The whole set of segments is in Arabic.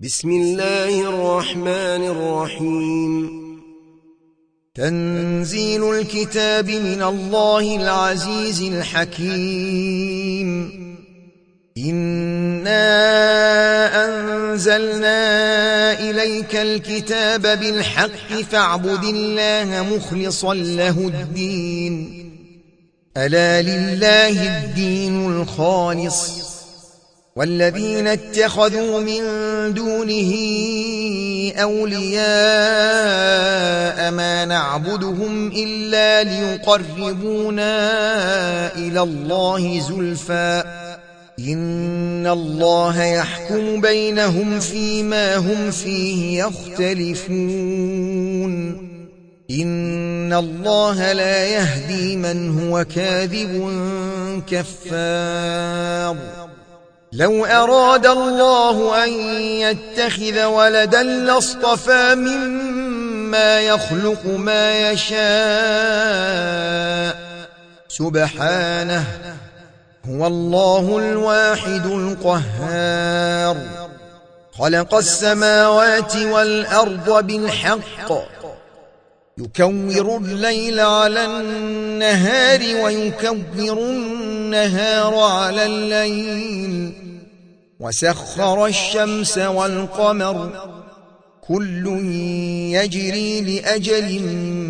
بسم الله الرحمن الرحيم. تنزيل الكتاب من الله العزيز الحكيم. إنا أنزلنا إليك الكتاب بالحق فاعبد الله مخلصا له الدين. ألا لله الدين الخالص والذين اتخذوا من دونه أولياء ما نعبدهم إلا ليقربونا إلى الله زلفى إن الله يحكم بينهم فيما هم فيه يختلفون إن الله لا يهدي من هو كاذب كفار. لو أراد الله أن يتخذ ولدا لاصطفى مما يخلق ما يشاء سبحانه هو الله الواحد القهار. خلق السماوات والأرض بالحق يكور الليل على النهار ويكور النهار على الليل وسخر الشمس والقمر كل يجري لأجل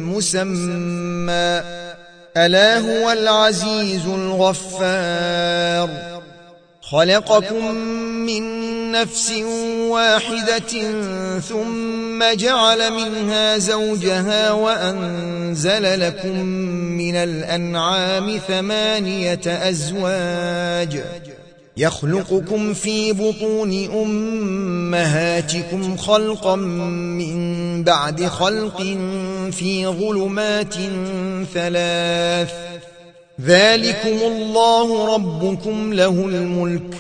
مسمى ألا هو العزيز الغفار. خلقكم من نفس واحدة ثم جعل منها زوجها وأنزل لكم من الأنعام 8 أزواج يخلقكم في بطون أمهاتكم خلقا من بعد خلق في ظلمات 3 ذلكم الله ربكم له الملك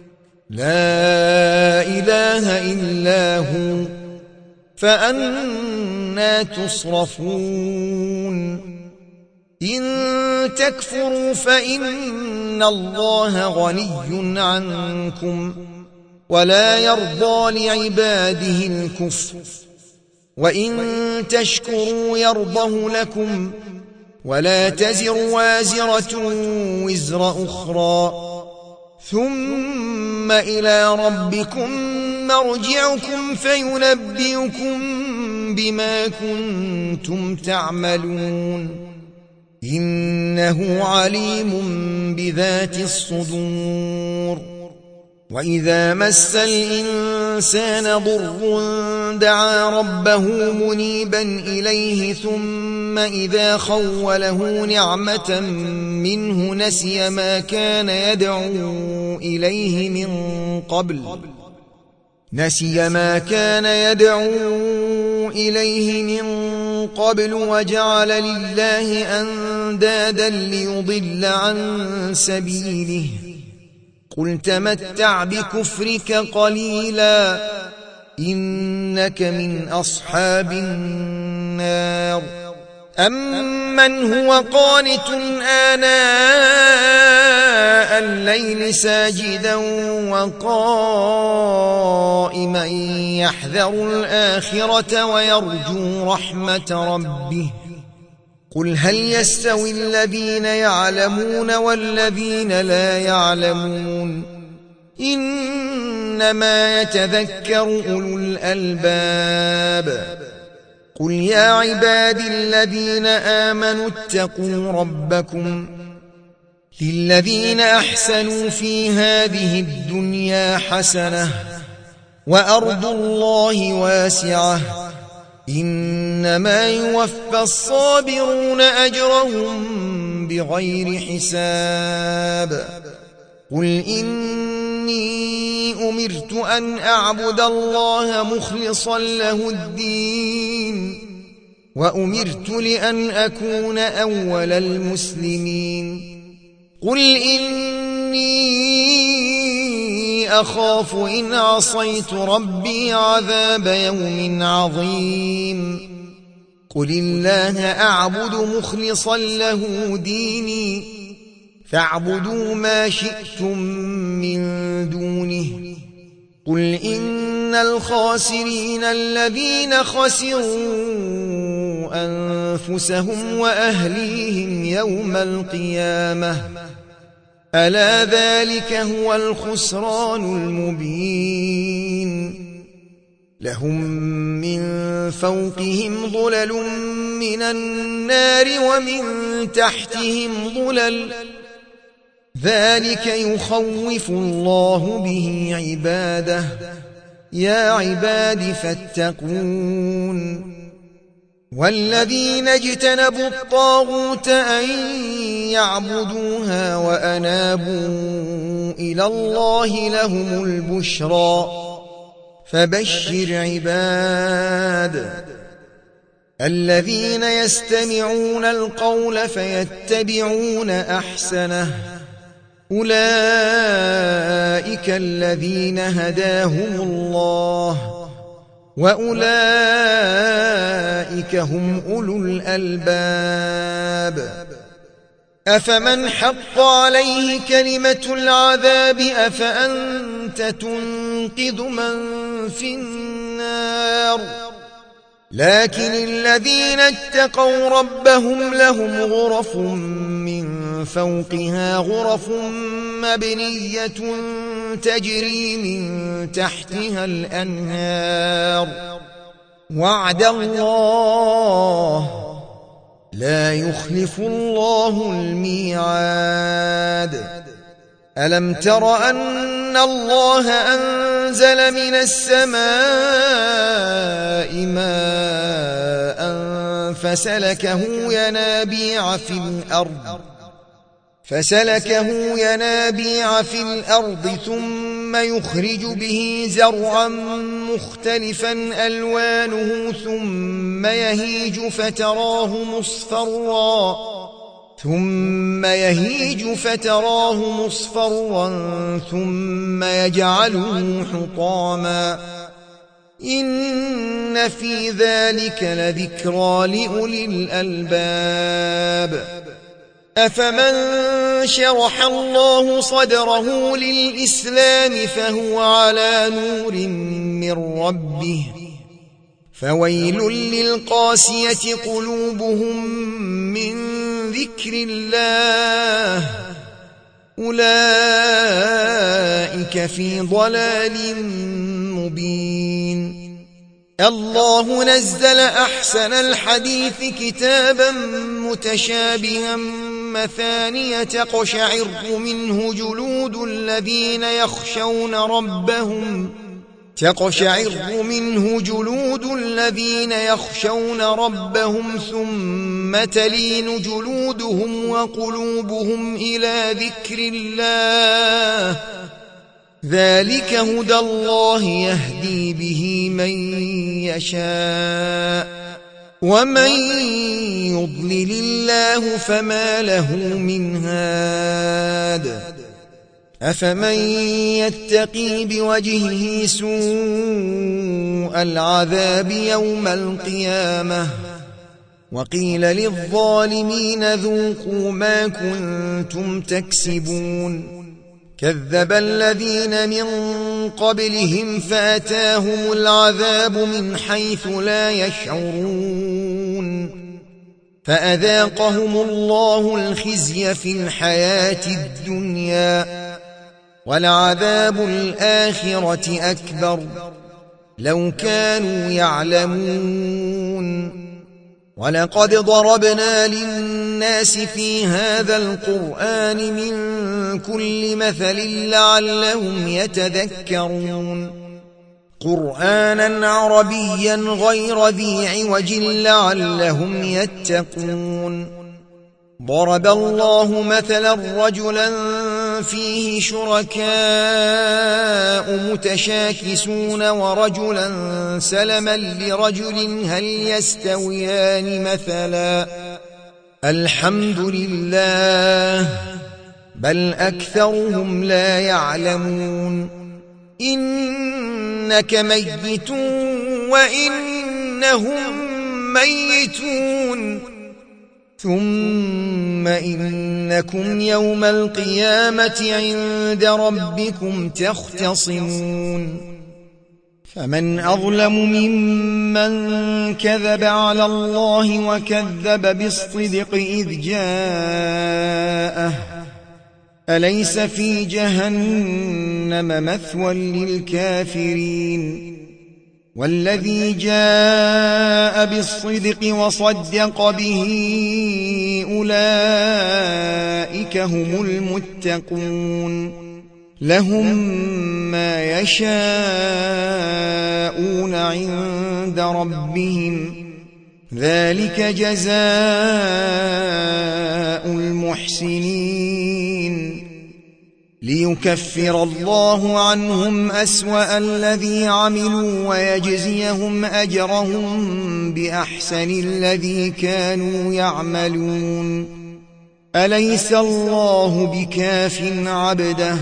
لا إله إلا هو فأنى تصرفون. إن تكفروا فإن الله غني عنكم ولا يرضى لعباده الكفر وإن تشكروا يرضه لكم ولا تزر وازرة وزر أخرى ثم إلى ربكم مرجعكم فينبئكم بما كنتم تعملون إنه عليم بذات الصدور. وإذا مس الإنسان ضر دعا ربه منيبا إليه ثم إذا خوله نعمة منه نسي ما كان يدعو إليه من قبل وجعل لله أندادا ليضل عن سبيله قل تمتع بكفرك قليلا إنك من أصحاب النار. أمن هو قانت آناء الليل ساجدا وقائما يحذر الآخرة ويرجو رحمة ربه قل هل يستوي الذين يعلمون والذين لا يعلمون إنما يتذكر أولو الألباب. قل يا عبادي الذين آمنوا اتقوا ربكم للذين أحسنوا في هذه الدنيا حسنة وأرض الله واسعة إنما يوفى الصابرون أجرهم بغير حساب. قل إني أمرت أن أعبد الله مخلصا له الدين وأمرت لأن أكون أول المسلمين. قل إني أخاف إن عصيت ربي عذاب يوم عظيم. قل الله أعبد مخلصا له ديني فاعبدوا ما شئتم من دونه قل إن الخاسرين الذين خسروا أنفسهم وأهليهم يوم القيامة ألا ذلك هو الخسران المبين لهم من فوقهم ظلل من النار ومن تحتهم ظلل ذلك يخوف الله به عباده يا عباد فاتقون والذين اجتنبوا الطاغوت أن يعبدوها وأنابوا إلى الله لهم البشرى فبشر عباد الذين يستمعون القول فيتبعون أحسنه أولئك الذين هداهم الله وأولئك هم أولو الألباب أفمن حق عليه كلمة العذاب أفأنت تنقذ من في النار لكن الذين اتقوا ربهم لهم غرف من فوقها غرف مبنية تجري من تحتها الأنهار وعد الله لا يخلف الله الميعاد ألم تر أن الله أنزل من السماء ماء فسلكه ينابيع في الأرض ثم يخرج به زرعا مختلفا ألوانه ثم يهيج فتراه مصفرا ثم يجعله حطاما إن في ذلك لذكرى لأولي الألباب أفمن شرح الله صدره للإسلام فهو على نور من ربه فويل للقاسية قلوبهم من ذكر الله أولئك في ضلال مبين الله نزل أحسن الحديث كتابا متشابها مثانية تقشعر منه جلود الذين يخشون ربهم ثم تلين جلودهم وقلوبهم إلى ذكر الله ذلك هدى الله يهدي به من يشاء ومن يضلل الله فما له من هاد أفمن يتقي بوجهه سوء العذاب يوم القيامة وقيل للظالمين ذوقوا ما كنتم تكسبون كذب الذين من قبلهم فأتاهم العذاب من حيث لا يشعرون فأذاقهم الله الخزي في الحياة الدنيا ولعذاب الآخرة أكبر لو كانوا يعلمون ولقد ضربنا للناس في هذا القرآن من كل مثل لعلهم يتذكرون قرآنا عربيا غير ذي عوج لعلهم يتقون ضرب الله مثلا رجلا فيه شركاء متشاكسون ورجلا سلما لرجل هل يستويان مثلا الحمد لله بل أكثرهم لا يعلمون إنك ميت وإنهم ميتون ثم إنكم يوم القيامة عند ربكم تختصمون فمن أظلم ممن كذب على الله وكذب بالصدق إذ جاءه أليس في جهنم مثوى للكافرين والذي جاء بالصدق وصدق به أولئك هم المتقون لهم ما يشاءون عند ربهم ذلك جزاء المحسنين ليكفر الله عنهم أسوأ الذي عملوا ويجزيهم أجرهم بأحسن الذي كانوا يعملون أليس الله بكاف عبده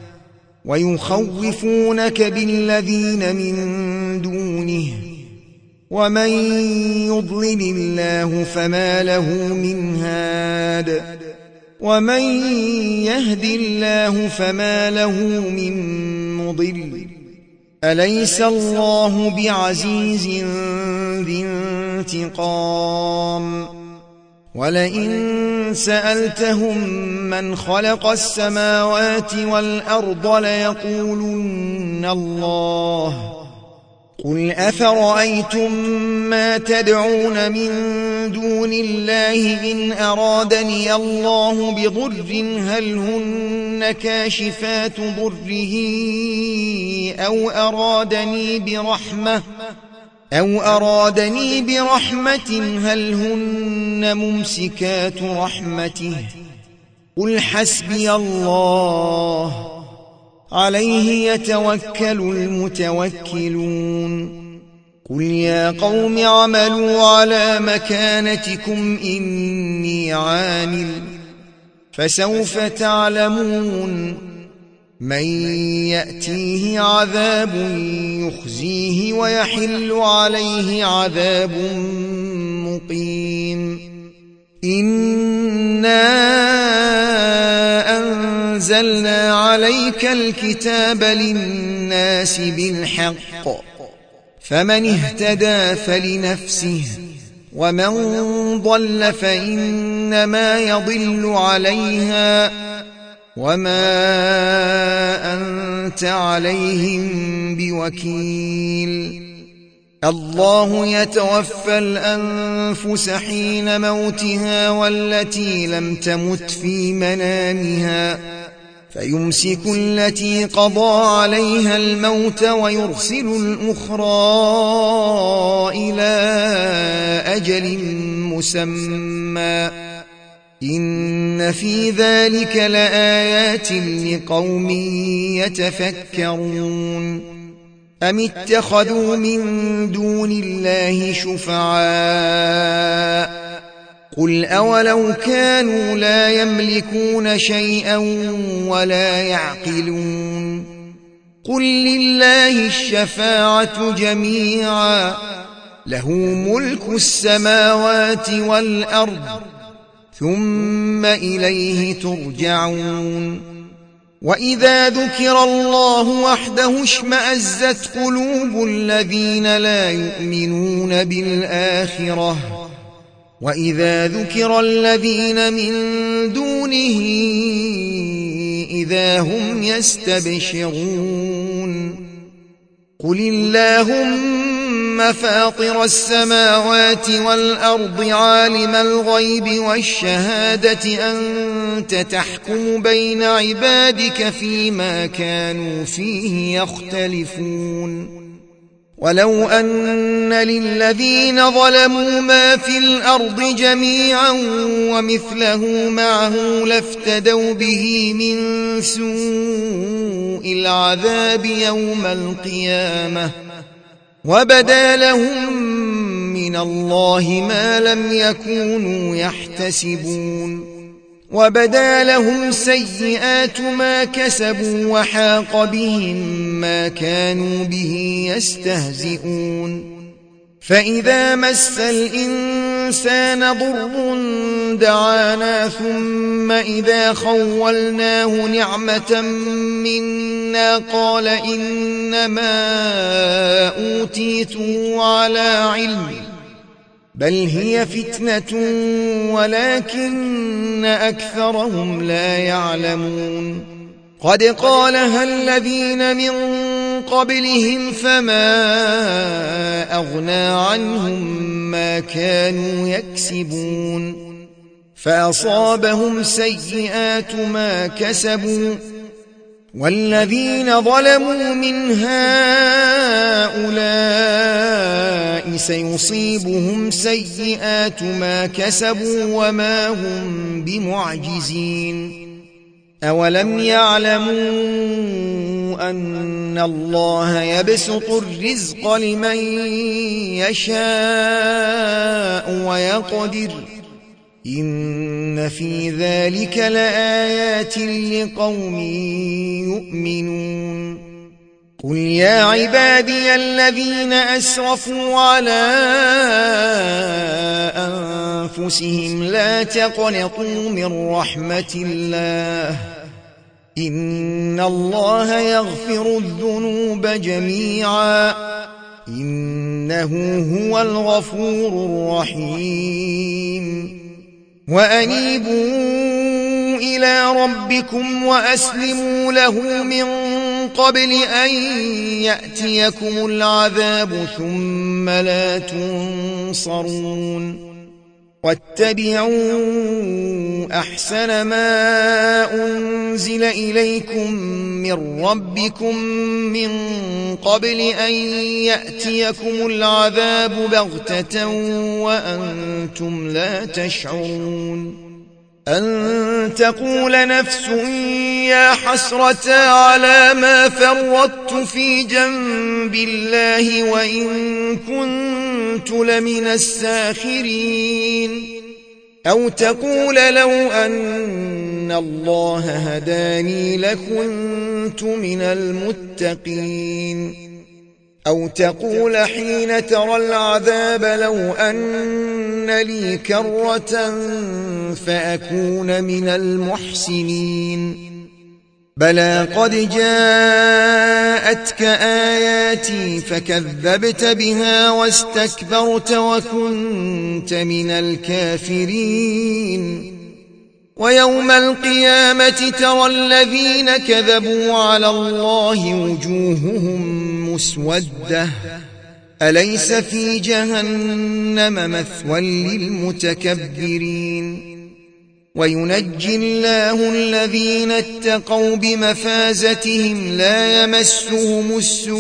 ويخوفونك بالذين من دونه ومن يضلل الله فما له من هاد ومن يهد الله فما له من مضل أليس الله بعزيز ذي انتقام ولئن سألتهم من خلق السماوات والأرض ليقولن الله قل أفرأيتم ما تدعون من دون الله إن أرادني الله بضر هل هن كاشفات ضره أو أرادني برحمة هل هن ممسكات رحمته قل حسبي الله عليه يتوكل المتوكلون قل يا قوم اعملوا على مكانتكم إني عامل فسوف تعلمون من يأتيه عذاب يخزيه ويحل عليه عذاب مقيم إنا أنزلنا عليك الكتاب للناس بالحق فمن اهتدى فلنفسه ومن ضل فإنما يضل عليها وما أنت عليهم بوكيل الله يتوفى الأنفس حين موتها والتي لم تمت في منامها فيمسك التي قضى عليها الموت ويرسل الأخرى إلى أجل مسمى إن في ذلك لآيات لقوم يتفكرون أم اتخذوا من دون الله شفعاء قل أولو كانوا لا يملكون شيئا ولا يعقلون قل لله الشفاعة جميعا له ملك السماوات والأرض ثم إليه ترجعون وإذا ذكر الله وحده اشمأزت قلوب الذين لا يؤمنون بالآخرة وإذا ذكر الذين من دونه إذا هم يستبشرون قل اللهم فاطر السماوات والأرض عالم الغيب والشهادة أنت تحكم بين عبادك فيما كانوا فيه يختلفون ولو أن للذين ظلموا ما في الأرض جميعا ومثله معه لافتدوا به من سوء العذاب يوم القيامة وبدا لهم من الله ما لم يكونوا يحتسبون وبدا لهم سيئات ما كسبوا وحاق بهم ما كانوا به يستهزئون فإذا مس الإنسان الإنسان ضر دعانا ثم إذا خولناه نعمة منا قال إنما أوتيته على علم بل هي فتنة ولكن أكثرهم لا يعلمون قد قالها الذين من قبلهم فما أغنى عنهم ما كانوا يكسبون فأصابهم سيئات ما كسبوا والذين ظلموا من هؤلاء سيصيبهم سيئات ما كسبوا وما هم بمعجزين أولم يعلموا أن الله يبسط الرزق لمن يشاء ويقدر إن في ذلك لآيات لقوم يؤمنون قل يا عبادي الذين أسرفوا على أنفسهم لا تقنطوا من رحمة الله إن الله يغفر الذنوب جميعا إنه هو الغفور الرحيم وأنيبوا إلى ربكم وأسلموا له من قبل أن يأتيكم العذاب ثم لا تنصرون واتبعوا أحسن ما أنزل إليكم من ربكم من قبل أن يأتيكم العذاب بغتة وأنتم لا تشعرون أن تقول نفس يا حسرة على ما فرطت في جنب الله وإن كنت لمن الساخرين أو تقول لو أن الله هداني لكنت من المتقين أو تقول حين ترى العذاب لو أن لي كرة فأكون من المحسنين بلى قد جاءتك آياتي فكذبت بها واستكبرت وكنت من الكافرين ويوم القيامة ترى الذين كذبوا على الله وجوههم مسودة أليس في جهنم مثوى للمتكبرين وينجي الله الذين اتقوا بمفازتهم لا يمسهم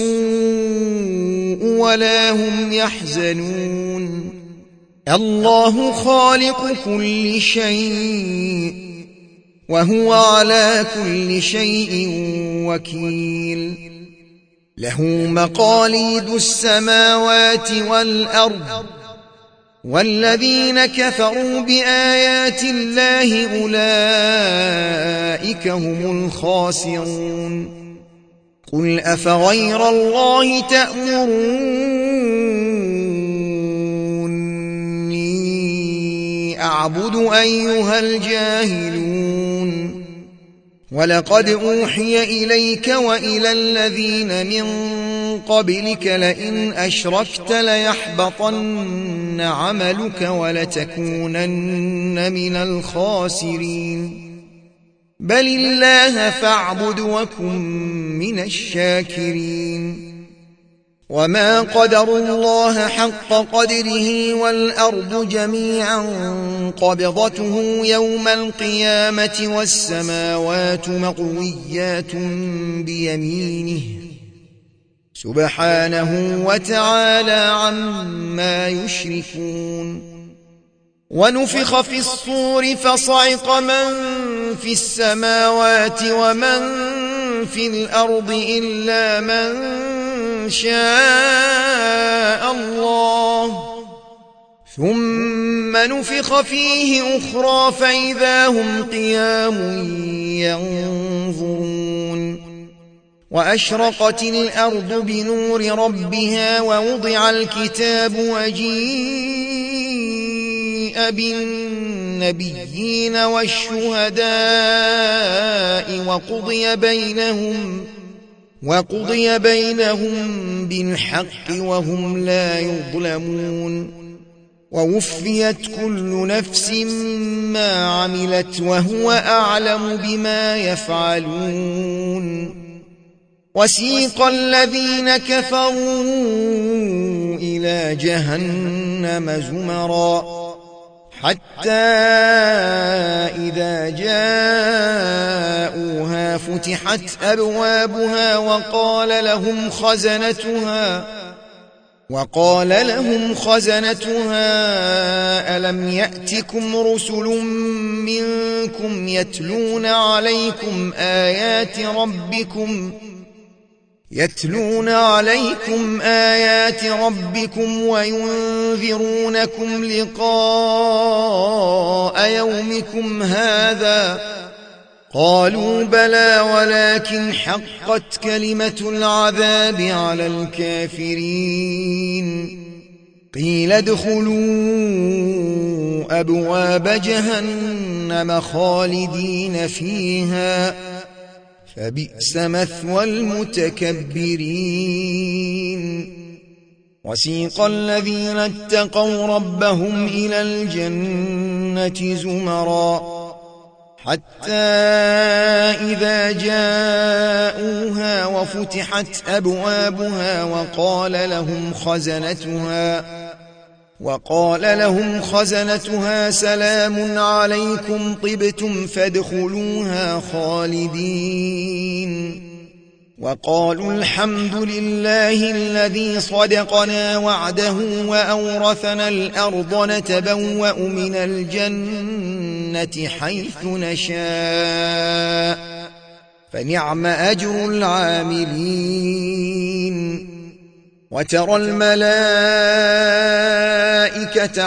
السوء ولا هم يحزنون الله خالق كل شيء وهو على كل شيء وكيل له مقاليد السماوات والأرض والذين كفروا بآيات الله أولئك هم الخاسرون قل أفغير الله تأمروني أعبد أيها الجاهلون ولقد أوحي إليك وإلى الذين من قبلك لئن أشركت ليحبطن عملك ولتكونن من الخاسرين بل الله فاعبد وكن من الشاكرين وما قدروا الله حق قدره والأرض جميعا قبضته يوم القيامة والسماوات مطويات بيمينه سبحانه وتعالى عما يشركون ونفخ في الصور فصعق من في السماوات ومن في الأرض إلا من شاء الله ثم نفخ فيه أخرى فإذا هم قيام ينظرون وأشرقت الأرض بنور ربها ووضع الكتاب وجيء وجيء بالنبيين والشهداء وقضي بينهم بالحق وهم لا يظلمون ووفيت كل نفس ما عملت وهو أعلم بما يفعلون وسيق الذين كفروا إلى جهنم زمرا حتى إذا جاءوها فتحت أبوابها وقال لهم خزنتها ألم يأتكم رسل منكم يتلون عليكم آيات ربكم وينذرونكم لقاء يومكم هذا قالوا بلى ولكن حقت كلمة العذاب على الكافرين قيل ادخلوا أبواب جهنم خالدين فيها فبئس مثوى المتكبرين وسيق الذين اتقوا ربهم إلى الجنة زمرا حتى إذا جاءوها وفتحت أبوابها وقال لهم خزنتها سلام عليكم طبتم فادخلوها خالدين وقالوا الحمد لله الذي صدقنا وعده وأورثنا الأرض نتبوأ من الجنة حيث نشاء فنعم أجر العاملين وترى الملائكة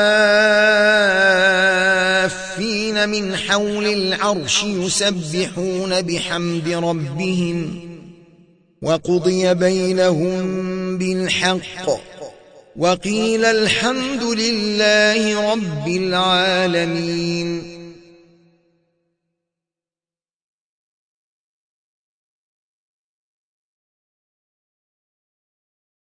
حافين من حول العرش يسبحون بحمد ربهم وقضي بينهم بالحق وقيل الحمد لله رب العالمين